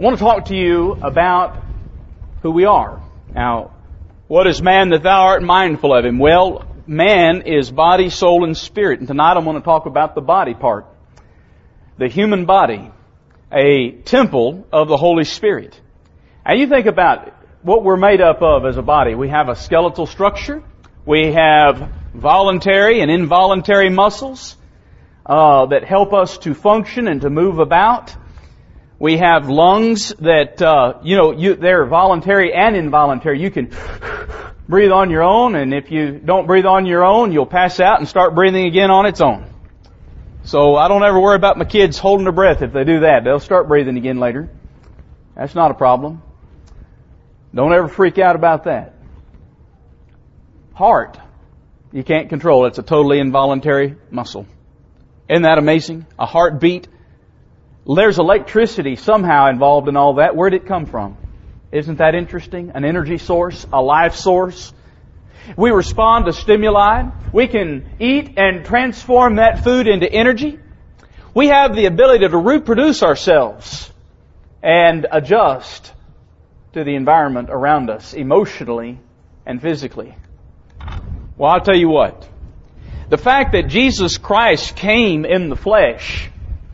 I want to talk to you about who we are. Now, what is man that thou art mindful of him? Well, man is body, soul, and spirit. And tonight I'm going to talk about the body part. The human body, a temple of the Holy Spirit. And you think about what we're made up of as a body. We have a skeletal structure. We have voluntary and involuntary muscles that help us to function and to move about. We have lungs that, they're voluntary and involuntary. You can breathe on your own, and if you don't breathe on your own, you'll pass out and start breathing again on its own. So I don't ever worry about my kids holding their breath if they do that. They'll start breathing again later. That's not a problem. Don't ever freak out about that. Heart, you can't control. It's a totally involuntary muscle. Isn't that amazing? A heartbeat. There's electricity somehow involved in all that. Where did it come from? Isn't that interesting? An energy source, a life source. We respond to stimuli. We can eat and transform that food into energy. We have the ability to reproduce ourselves and adjust to the environment around us emotionally and physically. Well, I'll tell you what. The fact that Jesus Christ came in the flesh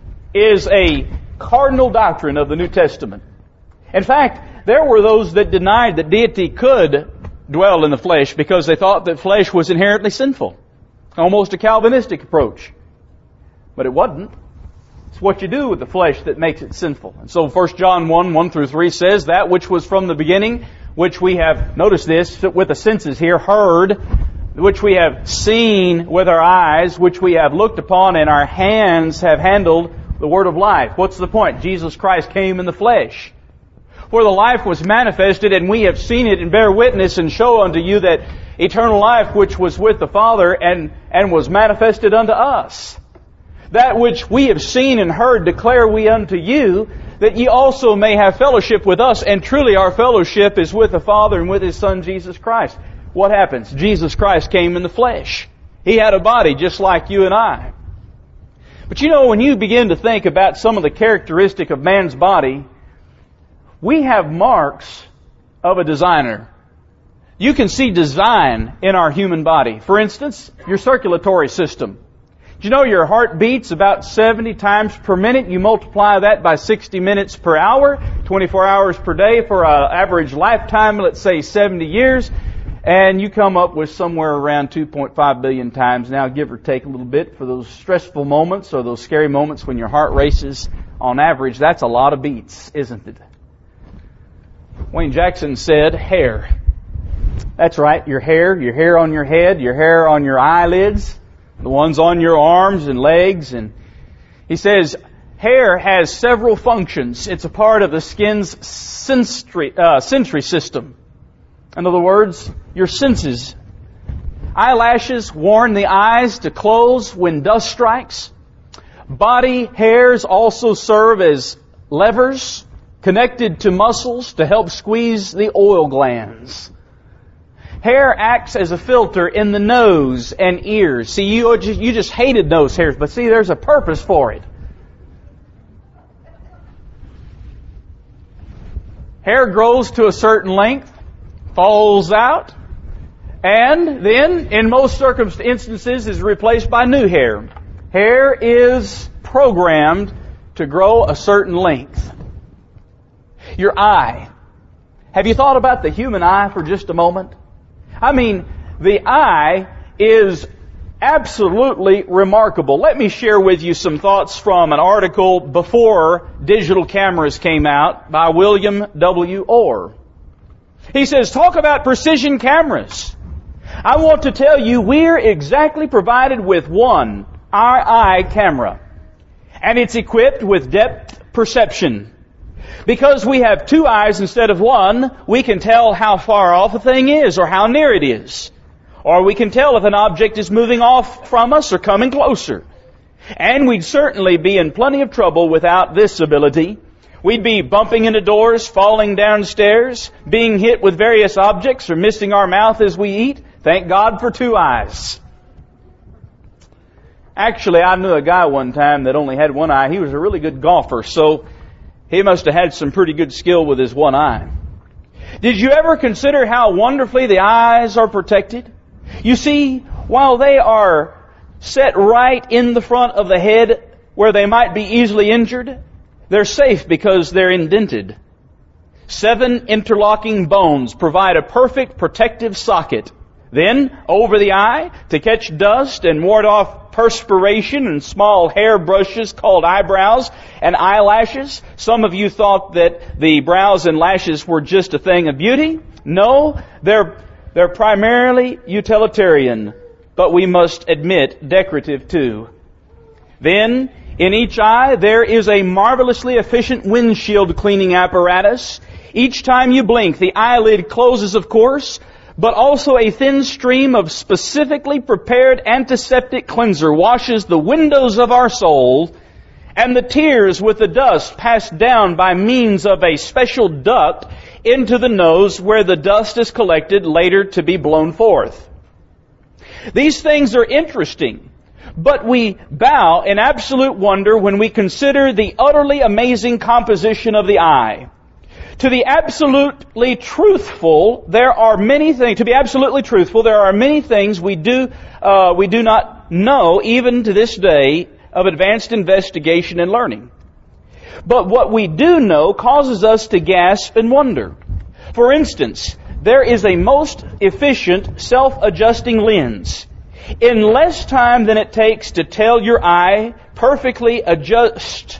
is a cardinal doctrine of the New Testament. In fact, there were those that denied that deity could dwell in the flesh because they thought that flesh was inherently sinful. Almost a Calvinistic approach. But it wasn't. It's what you do with the flesh that makes it sinful. And so 1 John 1:1-3 says, that which was from the beginning, which we have, notice this, with the senses here, heard, which we have seen with our eyes, which we have looked upon, and our hands have handled the word of life. What's the point? Jesus Christ came in the flesh. For the life was manifested, and we have seen it, and bear witness, and show unto you that eternal life which was with the Father, and was manifested unto us. That which we have seen and heard declare we unto you, that ye also may have fellowship with us. And truly our fellowship is with the Father and with His Son Jesus Christ. What happens? Jesus Christ came in the flesh. He had a body just like you and I. But when you begin to think about some of the characteristic of man's body, we have marks of a designer. You can see design in our human body. For instance, your circulatory system. Do you know your heart beats about 70 times per minute? You multiply that by 60 minutes per hour, 24 hours per day for an average lifetime, let's say 70 years, and you come up with somewhere around 2.5 billion times. Now, give or take a little bit for those stressful moments or those scary moments when your heart races. On average, that's a lot of beats, isn't it? Wayne Jackson said, hair. That's right, your hair on your head, your hair on your eyelids, the ones on your arms and legs. And he says, hair has several functions. It's a part of the skin's sensory system. In other words, your senses. Eyelashes warn the eyes to close when dust strikes. Body hairs also serve as levers connected to muscles to help squeeze the oil glands. Hair acts as a filter in the nose and ears. See, you just hated nose hairs, but see, there's a purpose for it. Hair grows to a certain length, falls out, and then, in most instances, is replaced by new hair. Hair is programmed to grow a certain length. Your eye. Have you thought about the human eye for just a moment? I mean, the eye is absolutely remarkable. Let me share with you some thoughts from an article before digital cameras came out by William W. Orr. He says, talk about precision cameras. I want to tell you we're exactly provided with one, our eye camera. And it's equipped with depth perception. Because we have two eyes instead of one, we can tell how far off a thing is or how near it is. Or we can tell if an object is moving off from us or coming closer. And we'd certainly be in plenty of trouble without this ability. We'd be bumping into doors, falling downstairs, being hit with various objects, or missing our mouth as we eat. Thank God for two eyes. Actually, I knew a guy one time that only had one eye. He was a really good golfer, so He must have had some pretty good skill with his one eye. Did you ever consider how wonderfully the eyes are protected? You see, while they are set right in the front of the head where they might be easily injured, they're safe because they're indented. 7 interlocking bones provide a perfect protective socket. Then, over the eye, to catch dust and ward off perspiration and small hair brushes called eyebrows and eyelashes. Some of you thought that the brows and lashes were just a thing of beauty. No, they're primarily utilitarian, but we must admit decorative too. Then, in each eye, there is a marvelously efficient windshield cleaning apparatus. Each time you blink, the eyelid closes, of course, but also a thin stream of specifically prepared antiseptic cleanser washes the windows of our soul, and the tears with the dust pass down by means of a special duct into the nose where the dust is collected later to be blown forth. These things are interesting, but we bow in absolute wonder when we consider the utterly amazing composition of the eye. To be absolutely truthful, there are many things we do not know even to this day of advanced investigation and learning. But what we do know causes us to gasp and wonder. For instance, there is a most efficient self-adjusting lens. In less time than it takes to tell your eye perfectly adjust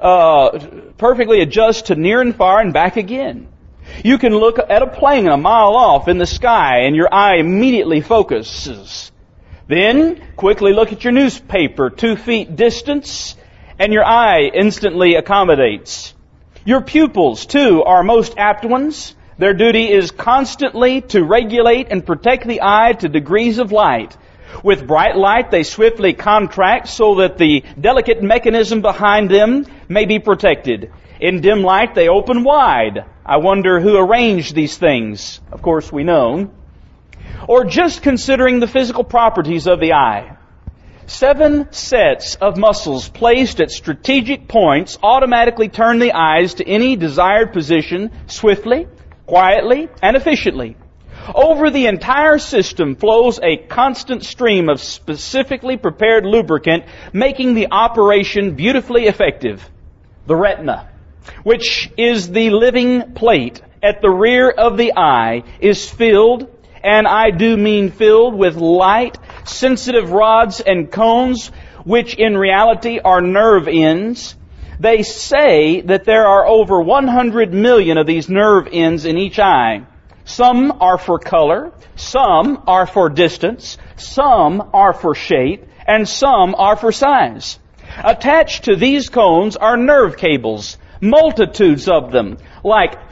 to near and far and back again. You can look at a plane a mile off in the sky and your eye immediately focuses. Then, quickly look at your newspaper 2 feet distance and your eye instantly accommodates. Your pupils, too, are most apt ones. Their duty is constantly to regulate and protect the eye to degrees of light. With bright light, they swiftly contract so that the delicate mechanism behind them may be protected. In dim light, they open wide. I wonder who arranged these things. Of course, we know. Or just considering the physical properties of the eye. 7 sets of muscles placed at strategic points automatically turn the eyes to any desired position swiftly, quietly, and efficiently. Over the entire system flows a constant stream of specifically prepared lubricant, making the operation beautifully effective. The retina, which is the living plate at the rear of the eye, is filled, and I do mean filled, with light, sensitive rods and cones, which in reality are nerve ends. They say that there are over 100 million of these nerve ends in each eye. Some are for color, some are for distance, some are for shape, and some are for size. Attached to these cones are nerve cables, multitudes of them, like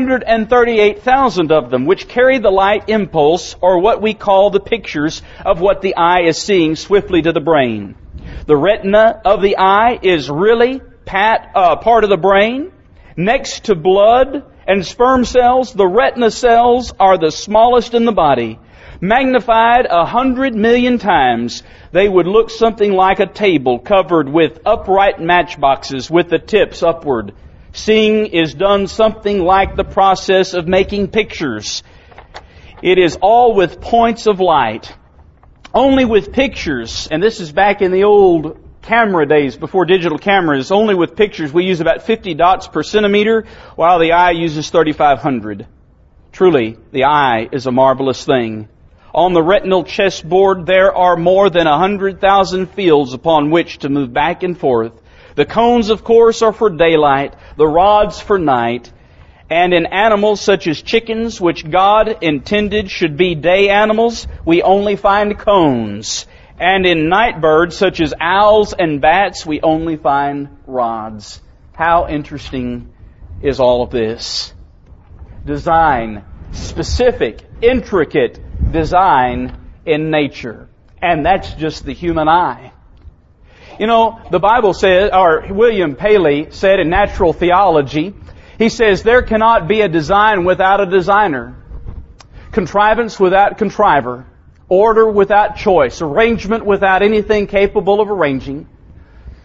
338,000 of them, which carry the light impulse, or what we call the pictures of what the eye is seeing swiftly to the brain. The retina of the eye is really part of the brain. Next to blood and sperm cells, the retina cells are the smallest in the body. Magnified 100 million times, they would look something like a table covered with upright matchboxes with the tips upward. Seeing is done something like the process of making pictures. It is all with points of light. Only with pictures, and this is back in the old camera days before digital cameras, only with pictures we use about 50 dots per centimeter, while the eye uses 3,500. Truly, the eye is a marvelous thing. On the retinal chessboard there are more than 100,000 fields upon which to move back and forth. The cones, of course, are for daylight, the rods for night, and in animals such as chickens, which God intended should be day animals, we only find cones. And in night birds, such as owls and bats, we only find rods. How interesting is all of this? Design, specific, intricate design in nature. And that's just the human eye. You know, the Bible says, or William Paley said in Natural Theology, he says, there cannot be a design without a designer, contrivance without contriver, order without choice, arrangement without anything capable of arranging.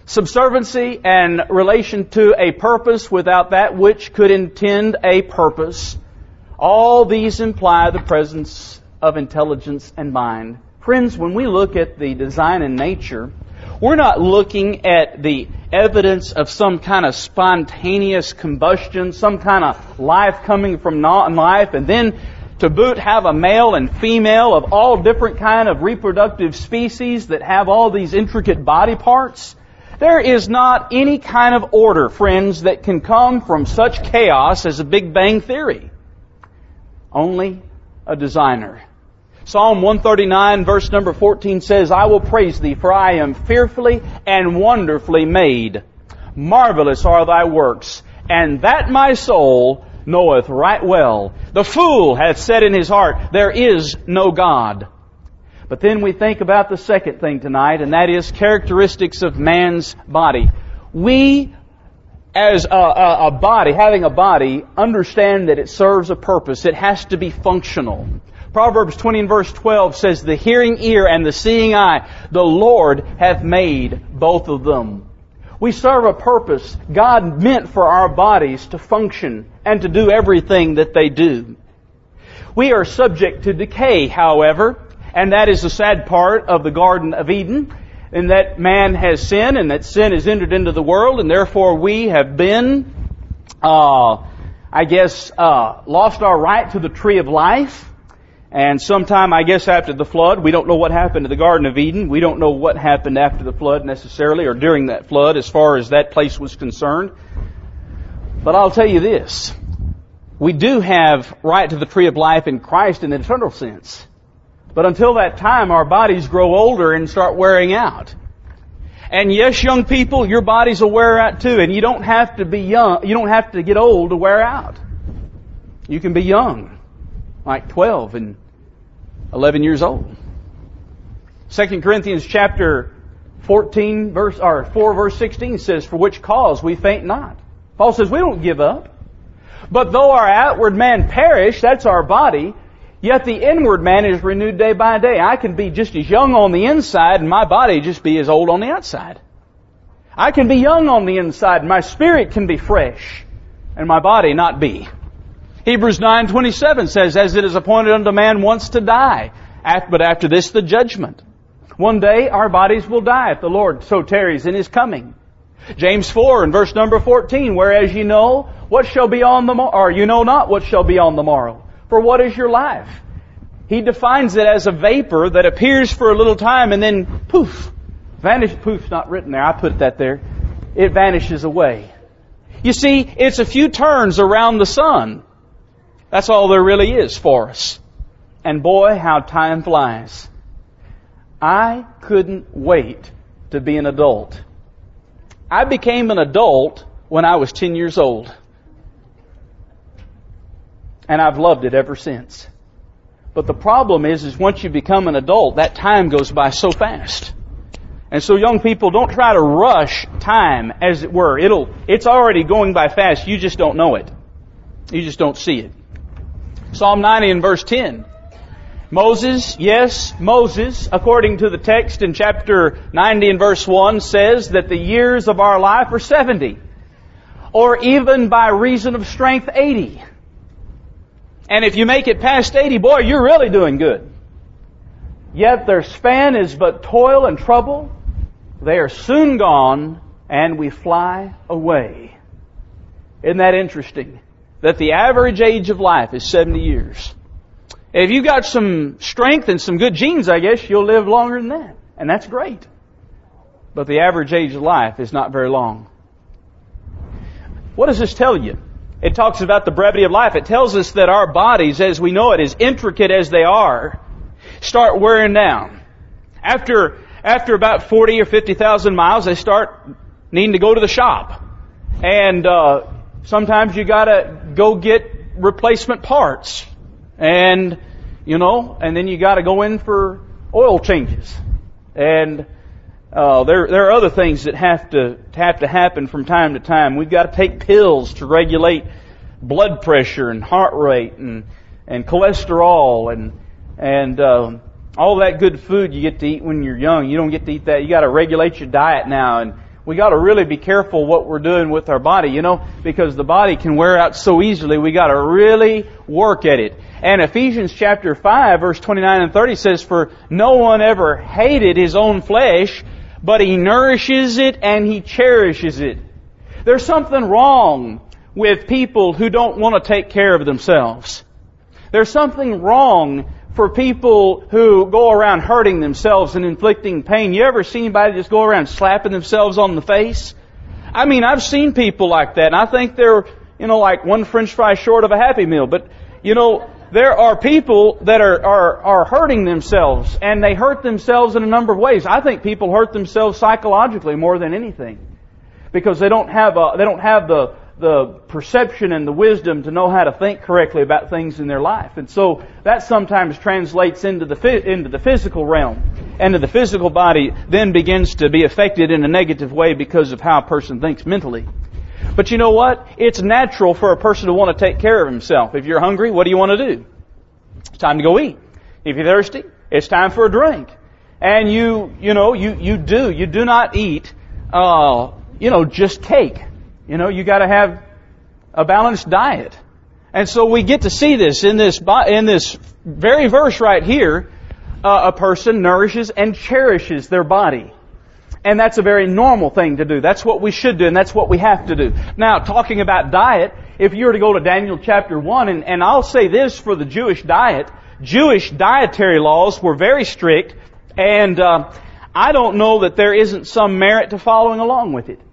Subserviency and relation to a purpose without that which could intend a purpose. All these imply the presence of intelligence and mind. Friends, when we look at the design in nature, we're not looking at the evidence of some kind of spontaneous combustion, some kind of life coming from non-life, and then to boot have a male and female of all different kind of reproductive species that have all these intricate body parts. There is not any kind of order, friends, that can come from such chaos as a Big Bang Theory. Only a designer. Psalm 139 verse number 14 says, I will praise Thee, for I am fearfully and wonderfully made. Marvelous are Thy works, and that my soul knoweth right well. The fool hath said in his heart, there is no God. But then we think about the second thing tonight, and that is characteristics of man's body. We, as a body, having a body, understand that it serves a purpose. It has to be functional. Proverbs 20 and verse 12 says, the hearing ear and the seeing eye, the Lord hath made both of them. We serve a purpose. God meant for our bodies to function and to do everything that they do. We are subject to decay, however, and that is the sad part of the Garden of Eden, in that man has sinned and that sin has entered into the world, and therefore we have been, lost our right to the tree of life. And sometime, after the flood, we don't know what happened to the Garden of Eden. We don't know what happened after the flood necessarily, or during that flood as far as that place was concerned. But I'll tell you this. We do have right to the tree of life in Christ in an eternal sense. But until that time, our bodies grow older and start wearing out. And yes, young people, your bodies will wear out too. And you don't have to be young. You don't have to get old to wear out. You can be young, like 12 and 11 years old. 2 Corinthians chapter 4 verse 16 says, for which cause we faint not. Paul says we don't give up. But though our outward man perish, that's our body, yet the inward man is renewed day by day. I can be just as young on the inside and my body just be as old on the outside. I can be young on the inside and my spirit can be fresh and my body not be. Hebrews 9:27 says, as it is appointed unto man once to die, but after this the judgment. One day our bodies will die if the Lord so tarries in His coming. James 4 and verse number 14, whereas you know what shall be on the morrow, or you know not what shall be on the morrow. For what is your life? He defines it as a vapor that appears for a little time and then poof, poof's not written there. I put that there. It vanishes away. You see, it's a few turns around the sun. That's all there really is for us. And boy, how time flies. I couldn't wait to be an adult. I became an adult when I was 10 years old. And I've loved it ever since. But the problem is once you become an adult, that time goes by so fast. And so young people, don't try to rush time, as it were. It's already going by fast. You just don't know it. You just don't see it. Psalm 90 and verse 10. Moses, according to the text in chapter 90 and verse 1, says that the years of our life are 70. Or even by reason of strength, 80. And if you make it past 80, boy, you're really doing good. Yet their span is but toil and trouble. They are soon gone, and we fly away. Isn't that interesting? That the average age of life is 70 years. If you've got some strength and some good genes, I guess you'll live longer than that. And that's great. But the average age of life is not very long. What does this tell you? It talks about the brevity of life. It tells us that our bodies, as we know it, as intricate as they are, start wearing down. After about 40 or 50,000 miles, they start needing to go to the shop. And sometimes you gotta go get replacement parts. And then you gotta go in for oil changes. And there are other things that have to happen from time to time. We've got to take pills to regulate blood pressure and heart rate and cholesterol and all that good food you get to eat when you're young. You don't get to eat that. You got to regulate your diet now. And We got to really be careful what we're doing with our body, because the body can wear out so easily. We got to really work at it. And Ephesians chapter 5, verse 29 and 30 says, "For no one ever hated his own flesh, but he nourishes it and he cherishes it." There's something wrong with people who don't want to take care of themselves. There's something wrong for people who go around hurting themselves and inflicting pain. You ever see anybody just go around slapping themselves on the face? I mean, I've seen people like that, and I think they're, like one French fry short of a Happy Meal. But, there are people that are hurting themselves, and they hurt themselves in a number of ways. I think people hurt themselves psychologically more than anything, because they don't have the perception and the wisdom to know how to think correctly about things in their life. And so that sometimes translates into the physical realm. And the physical body then begins to be affected in a negative way because of how a person thinks mentally. But you know what? It's natural for a person to want to take care of himself. If you're hungry, what do you want to do? It's time to go eat. If you're thirsty, it's time for a drink. And you do not eat, just cake. You got to have a balanced diet. And so we get to see this in this very verse right here. A person nourishes and cherishes their body. And that's a very normal thing to do. That's what we should do, and that's what we have to do. Now, talking about diet, if you were to go to Daniel chapter 1, and I'll say this for the Jewish diet, Jewish dietary laws were very strict, and I don't know that there isn't some merit to following along with it.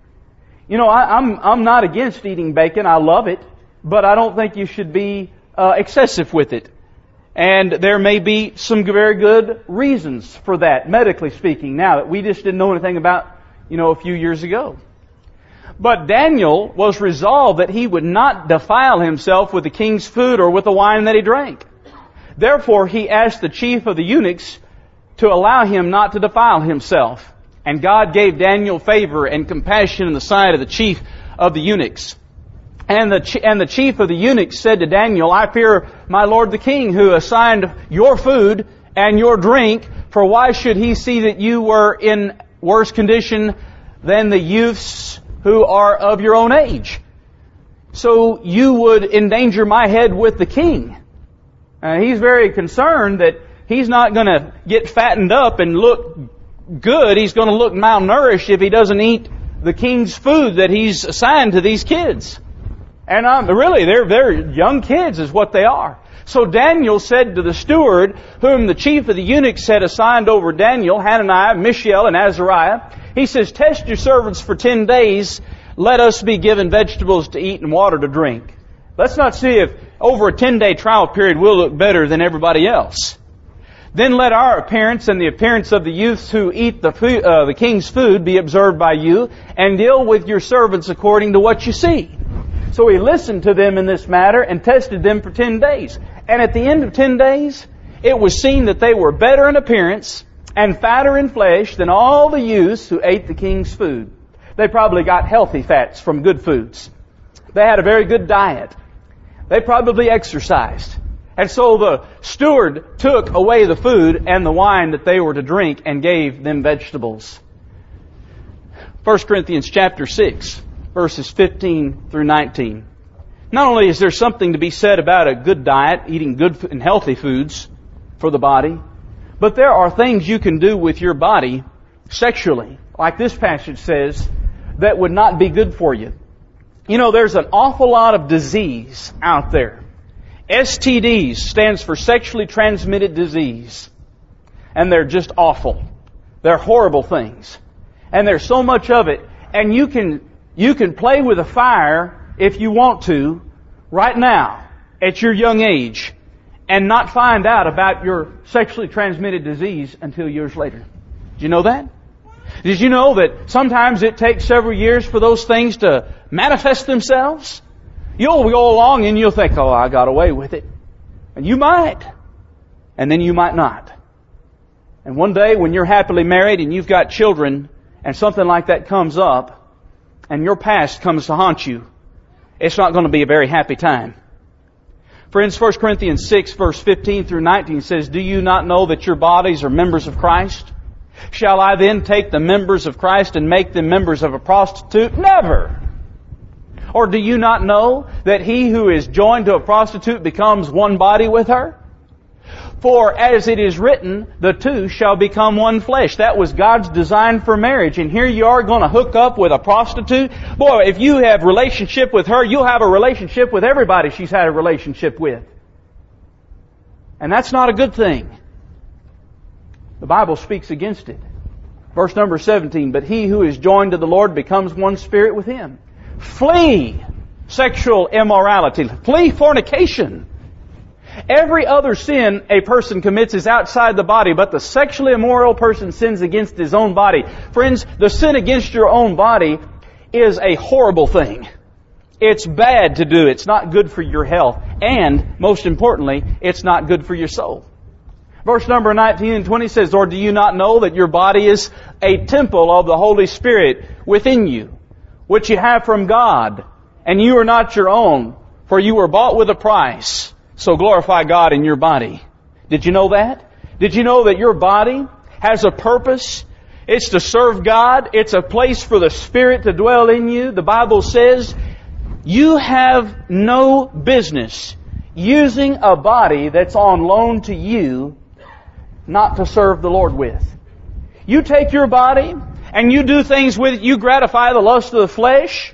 I'm not against eating bacon. I love it. But I don't think you should be excessive with it. And there may be some very good reasons for that, medically speaking, now that we just didn't know anything about, a few years ago. But Daniel was resolved that he would not defile himself with the king's food or with the wine that he drank. Therefore, he asked the chief of the eunuchs to allow him not to defile himself. And God gave Daniel favor and compassion in the sight of the chief of the eunuchs. And the chief of the eunuchs said to Daniel, "I fear my lord the king, who assigned your food and your drink, for why should he see that you were in worse condition than the youths who are of your own age? So you would endanger my head with the king." He's very concerned that he's not going to get fattened up and look good. He's going to look malnourished if he doesn't eat the king's food that he's assigned to these kids. And really, they're young kids is what they are. So Daniel said to the steward, whom the chief of the eunuchs had assigned over Daniel, Hananiah, Mishael, and Azariah, he says, "Test your servants for 10 days. Let us be given vegetables to eat and water to drink." Let's not see if over a 10-day trial period we'll look better than everybody else. "Then let our appearance and the appearance of the youths who eat the king's food be observed by you, and deal with your servants according to what you see." So he listened to them in this matter and tested them for 10 days. And at the end of 10 days, it was seen that they were better in appearance and fatter in flesh than all the youths who ate the king's food. They probably got healthy fats from good foods. They had a very good diet. They probably exercised. And so the steward took away the food and the wine that they were to drink and gave them vegetables. 1 Corinthians chapter 6, verses 15 through 19. Not only is there something to be said about a good diet, eating good and healthy foods for the body, but there are things you can do with your body sexually, like this passage says, that would not be good for you. There's an awful lot of disease out there. STDs stands for sexually transmitted disease. And they're just awful. They're horrible things. And there's so much of it. And you can play with a fire if you want to right now at your young age and not find out about your sexually transmitted disease until years later. Did you know that? Did you know that sometimes it takes several years for those things to manifest themselves? You'll go along and you'll think, "Oh, I got away with it." And you might. And then you might not. And one day when you're happily married and you've got children and something like that comes up and your past comes to haunt you, it's not going to be a very happy time. Friends, 1 Corinthians 6 verse 15 through 19 says, "Do you not know that your bodies are members of Christ? Shall I then take the members of Christ and make them members of a prostitute? Never! Or do you not know that he who is joined to a prostitute becomes one body with her? For as it is written, the two shall become one flesh. That was God's design for marriage. And here you are going to hook up with a prostitute. Boy, if you have a relationship with her, you'll have a relationship with everybody she's had a relationship with. And that's not a good thing. The Bible speaks against it. Verse number 17, but he who is joined to the Lord becomes one spirit with Him. Flee sexual immorality. Flee fornication. Every other sin a person commits is outside the body, but the sexually immoral person sins against his own body. Friends, the sin against your own body is a horrible thing. It's bad to do. It's not good for your health. And, most importantly, it's not good for your soul. Verse number 19 and 20 says, or do you not know that your body is a temple of the Holy Spirit within you, which you have from God, and you are not your own, for you were bought with a price. So glorify God in your body. Did you know that? Did you know that your body has a purpose? It's to serve God. It's a place for the Spirit to dwell in you. The Bible says you have no business using a body that's on loan to you not to serve the Lord with. You take your body and you do things with it. You gratify the lust of the flesh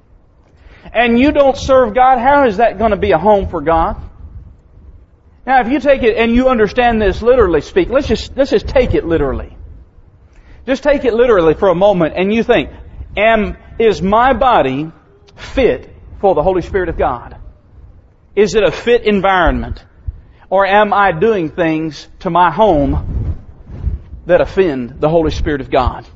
and you don't serve God. How is that going to be a home for God? Now, if you take it and you understand this literally speak, let's just take it literally. Just take it literally for a moment and you think, is my body fit for the Holy Spirit of God? Is it a fit environment? Or am I doing things to my home that offend the Holy Spirit of God?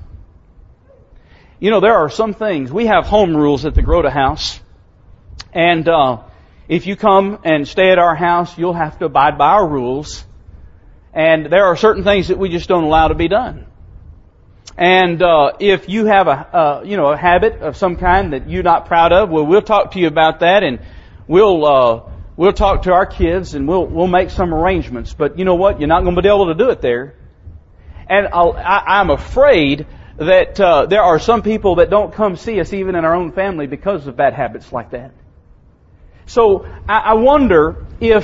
You know, there are some things. We have home rules at the Grota House. And if you come and stay at our house, you'll have to abide by our rules. And there are certain things that we just don't allow to be done. And if you have a habit of some kind that you're not proud of, well, we'll talk to you about that, and we'll talk to our kids, and we'll make some arrangements. But you know what? You're not going to be able to do it there. And I'm afraid that there are some people that don't come see us even in our own family because of bad habits like that. So I wonder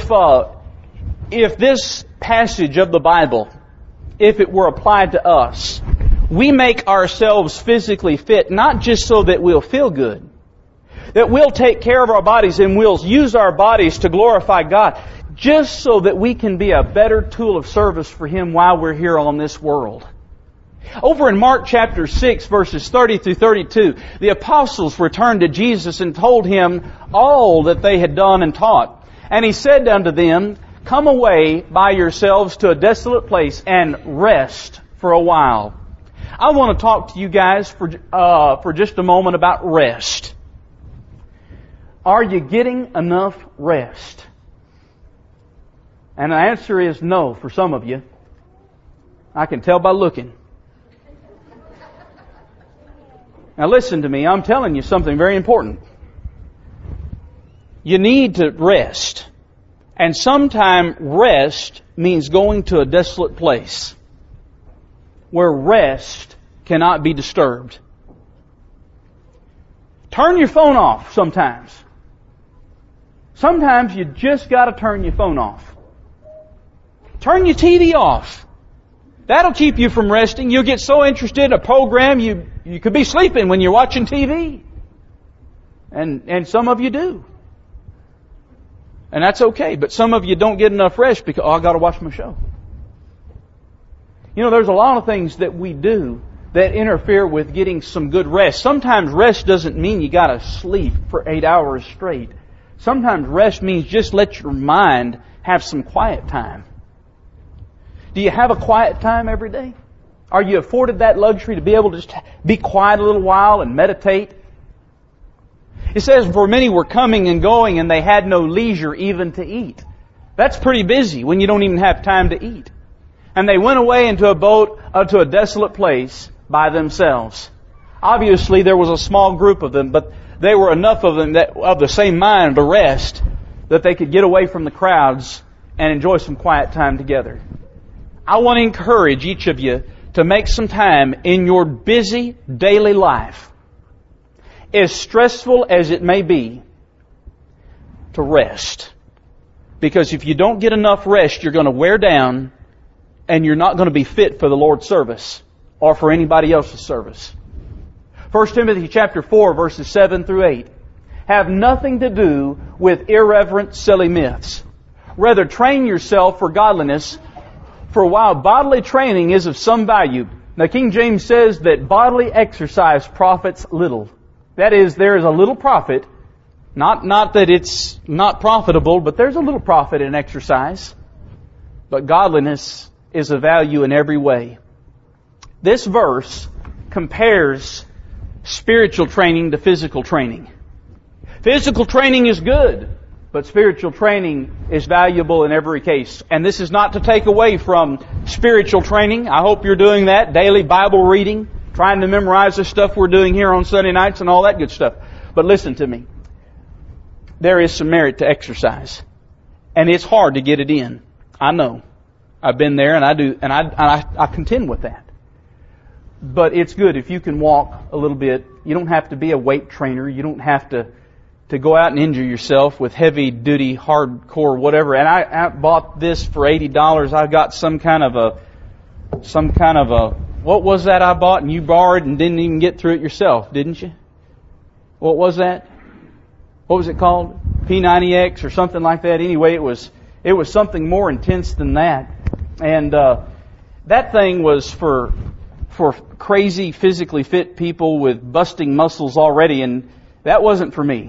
if this passage of the Bible, if it were applied to us, we make ourselves physically fit, not just so that we'll feel good, that we'll take care of our bodies and we'll use our bodies to glorify God, just so that we can be a better tool of service for Him while we're here on this world. Over in Mark chapter 6, verses 30 through 32, the apostles returned to Jesus and told Him all that they had done and taught. And He said unto them, come away by yourselves to a desolate place and rest for a while. I want to talk to you guys for just a moment about rest. Are you getting enough rest? And the answer is no for some of you. I can tell by looking. Now listen to me, I'm telling you something very important. You need to rest. And sometimes rest means going to a desolate place where rest cannot be disturbed. Turn your phone off sometimes. Sometimes you just got to turn your phone off. Turn your TV off. That'll keep you from resting. You'll get so interested in a program you could be sleeping when you're watching TV. And some of you do. And that's okay. But some of you don't get enough rest because, I got to watch my show. You know, there's a lot of things that we do that interfere with getting some good rest. Sometimes rest doesn't mean you got to sleep for 8 hours straight. Sometimes rest means just let your mind have some quiet time. Do you have a quiet time every day? Are you afforded that luxury to be able to just be quiet a little while and meditate? It says, for many were coming and going and they had no leisure even to eat. That's pretty busy when you don't even have time to eat. And they went away into a boat to a desolate place by themselves. Obviously there was a small group of them, but there were enough of them that of the same mind to rest that they could get away from the crowds and enjoy some quiet time together. I want to encourage each of you to make some time in your busy daily life, as stressful as it may be, to rest. Because if you don't get enough rest, you're going to wear down and you're not going to be fit for the Lord's service or for anybody else's service. 1 Timothy chapter 4, verses 7 through 8 have nothing to do with irreverent, silly myths. Rather, train yourself for godliness, for while bodily training is of some value. Now, King James says that bodily exercise profits little. That is, there is a little profit. Not that it's not profitable, but there's a little profit in exercise. But godliness is of value in every way. This verse compares spiritual training to physical training. Physical training is good, but spiritual training is valuable in every case. And this is not to take away from spiritual training. I hope you're doing that. Daily Bible reading, trying to memorize the stuff we're doing here on Sunday nights and all that good stuff. But listen to me. There is some merit to exercise. And it's hard to get it in. I know. I've been there and I contend with that. But it's good if you can walk a little bit. You don't have to be a weight trainer. You don't have to go out and injure yourself with heavy duty, hardcore, whatever. And I bought this for $80. I got some kind of a, what was that I bought and you borrowed and didn't even get through it yourself, didn't you? What was that? What was it called? P90X or something like that. Anyway, it was something more intense than that. And that thing was for crazy, physically fit people with busting muscles already, and that wasn't for me.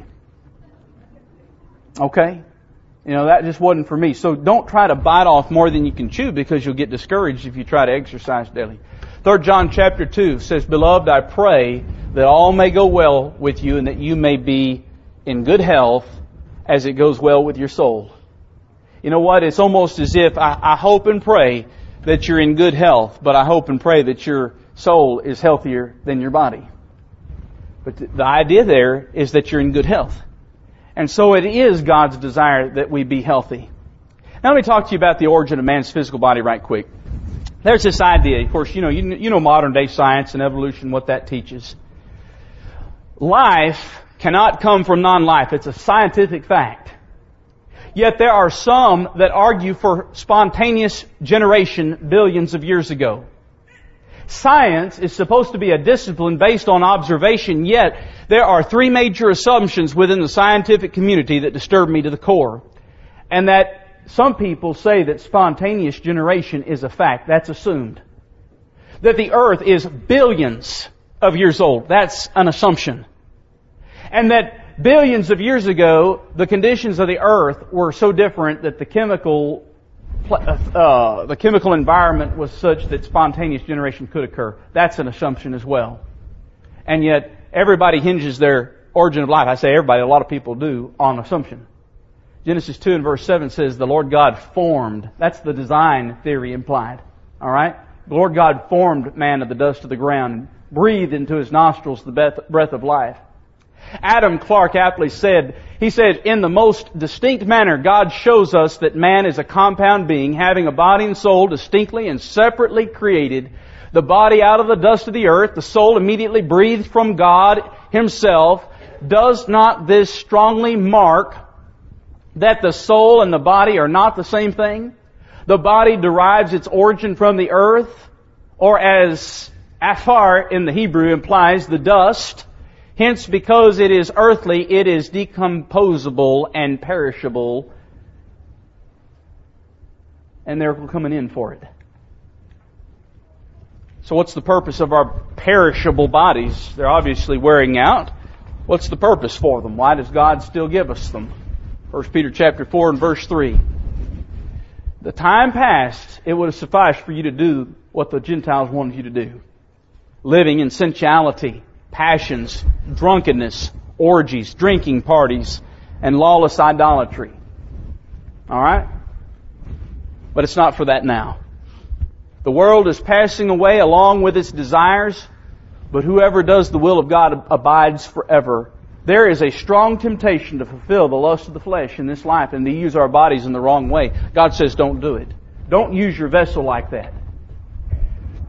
Okay? That just wasn't for me. So don't try to bite off more than you can chew, because you'll get discouraged if you try to exercise daily. 3 John chapter 2 says, Beloved, I pray that all may go well with you and that you may be in good health as it goes well with your soul. You know what? It's almost as if I hope and pray that you're in good health, but I hope and pray that your soul is healthier than your body. But the idea there is that you're in good health. And so it is God's desire that we be healthy. Now let me talk to you about the origin of man's physical body right quick. There's this idea, of course, you know modern day science and evolution, what that teaches. Life cannot come from non-life. It's a scientific fact. Yet there are some that argue for spontaneous generation billions of years ago. Science is supposed to be a discipline based on observation, yet there are three major assumptions within the scientific community that disturb me to the core. And that some people say that spontaneous generation is a fact. That's assumed. That the earth is billions of years old. That's an assumption. And that billions of years ago, the conditions of the earth were so different that the chemical environment was such that spontaneous generation could occur. That's an assumption as well. And yet, everybody hinges their origin of life. I say everybody, a lot of people do, on assumption. Genesis 2 and verse 7 says, the Lord God formed. That's the design theory implied. Alright? The Lord God formed man of the dust of the ground and breathed into his nostrils the breath of life. Adam Clark aptly said, in the most distinct manner, God shows us that man is a compound being, having a body and soul distinctly and separately created. The body out of the dust of the earth, the soul immediately breathed from God Himself. Does not this strongly mark that the soul and the body are not the same thing? The body derives its origin from the earth, or as afar in the Hebrew implies, the dust. Hence, because it is earthly, it is decomposable and perishable. And there will come an end for it. So what's the purpose of our perishable bodies? They're obviously wearing out. What's the purpose for them? Why does God still give us them? 1 Peter chapter 4 and verse 3. The time past, it would have sufficed for you to do what the Gentiles wanted you to do. Living in sensuality, passions, drunkenness, orgies, drinking parties, and lawless idolatry. Alright? But it's not for that now. The world is passing away along with its desires, but whoever does the will of God abides forever. There is a strong temptation to fulfill the lust of the flesh in this life and to use our bodies in the wrong way. God says don't do it. Don't use your vessel like that.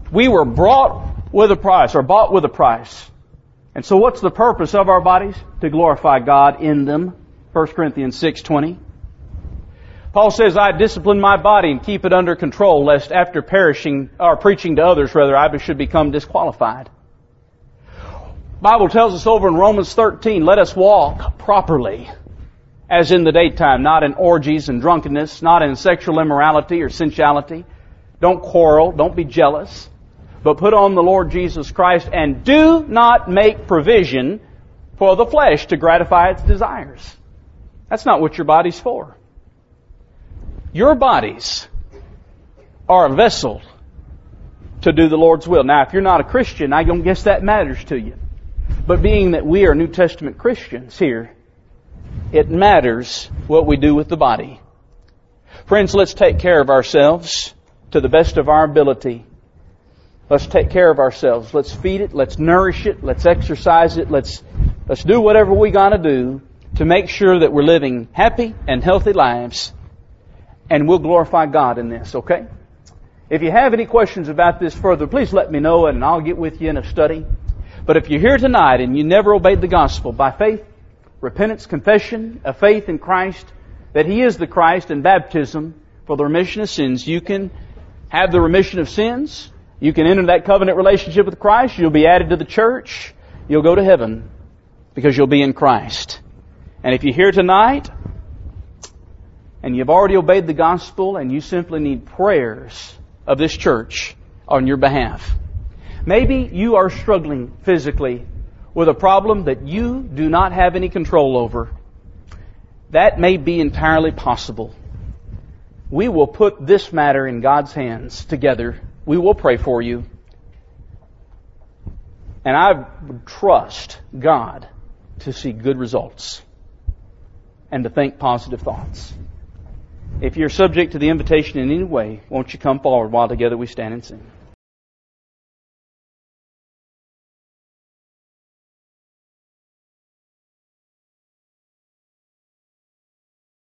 We were brought with a price, or bought with a price. And so what's the purpose of our bodies? To glorify God in them. 1 Corinthians 6:20. Paul says, I discipline my body and keep it under control, lest after preaching to others, I should become disqualified. Bible tells us over in Romans 13, let us walk properly, as in the daytime, not in orgies and drunkenness, not in sexual immorality or sensuality. Don't quarrel, don't be jealous, but put on the Lord Jesus Christ and do not make provision for the flesh to gratify its desires. That's not what your body's for. Your bodies are a vessel to do the Lord's will. Now, if you're not a Christian, I don't guess that matters to you. But being that we are New Testament Christians here, it matters what we do with the body. Friends, let's take care of ourselves to the best of our ability. Let's take care of ourselves. Let's feed it. Let's nourish it. Let's exercise it. Let's do whatever we got to do to make sure that we're living happy and healthy lives. And we'll glorify God in this, okay? If you have any questions about this further, please let me know and I'll get with you in a study. But if you're here tonight and you never obeyed the gospel by faith, repentance, confession of faith in Christ, that He is the Christ, and baptism for the remission of sins, you can have the remission of sins. You can enter that covenant relationship with Christ. You'll be added to the church. You'll go to heaven because you'll be in Christ. And if you're here tonight and you've already obeyed the gospel and you simply need prayers of this church on your behalf, maybe you are struggling physically with a problem that you do not have any control over. That may be entirely possible. We will put this matter in God's hands together. We will pray for you. And I trust God to see good results and to think positive thoughts. If you're subject to the invitation in any way, won't you come forward while together we stand and sing?